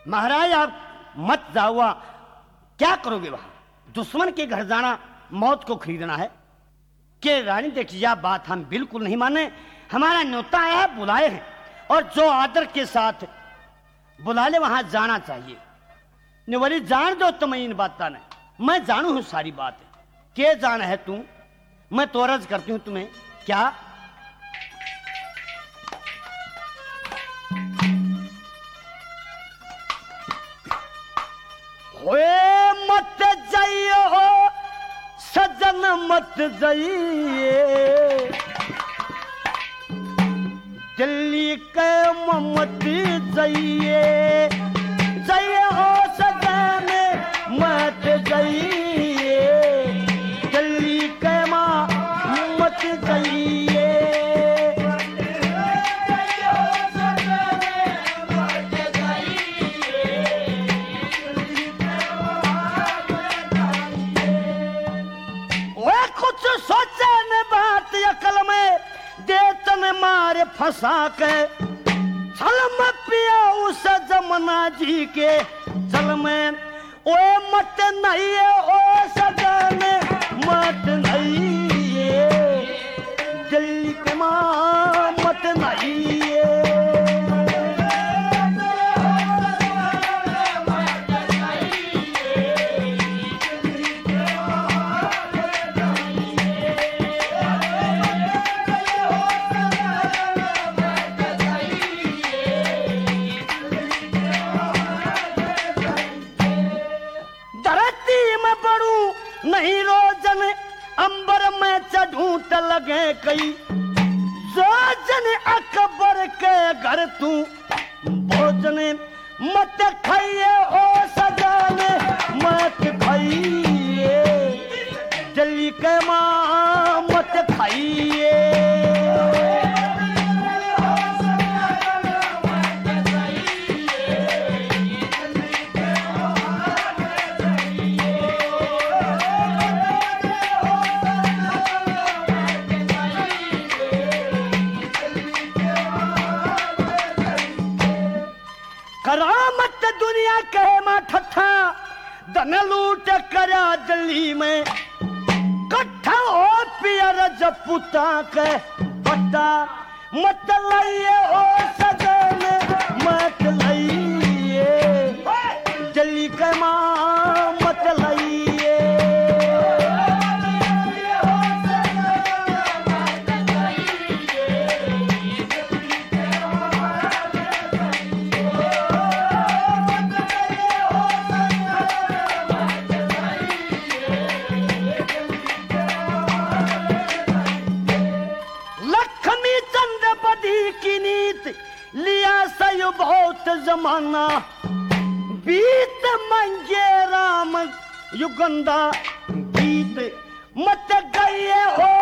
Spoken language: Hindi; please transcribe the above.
महाराज आप मत जाओ, क्या करोगे वहां? दुश्मन के घर जाना मौत को खरीदना है। कि रानी देखिए यह बात हम बिल्कुल नहीं माने, हमारा न्योता आया है, बुलाए हैं, और जो आदर के साथ बुला ले वहां जाना चाहिए। निवली जान दो तुम्हें इन बात ने, मैं जानू हूं सारी बात। के जान है तू? मैं तो अर्ज करती हूं तुम्हें, क्या होए मत जाइए हो सजन मत जाइए, दिल्ली के मत जाइए, जाइए हो सजन मत जाइए, दिल्ली के मत जाइए। सोचे ने बात अकल में दे तने मारे फंसा के, चल में पिया उस जमुना जी के चल में, ओ मत नहीं है ओ सजन मत नहीं है, दिल्ली के मां मत नहीं है। नहीं रोजन अंबर में चढ़ूं त लगे कई, रोजन अकबर के घर तू भोजन मत खाइए ओ सजन मत खाइए, दिल्ली के मां मत खाइए। करामत दुनिया कहे मा ठट्ठा, धन लूट करा दिल्ली में, कट्ठा हो पियर जपुता के बट्टा, मत लाइए ओ सजन मत लाइए, दिल्ली के मां मत लाइए। की नीत लिया सयो बहुत जमाना, बीत मंगे राम युगंदा गीत, मत गए हो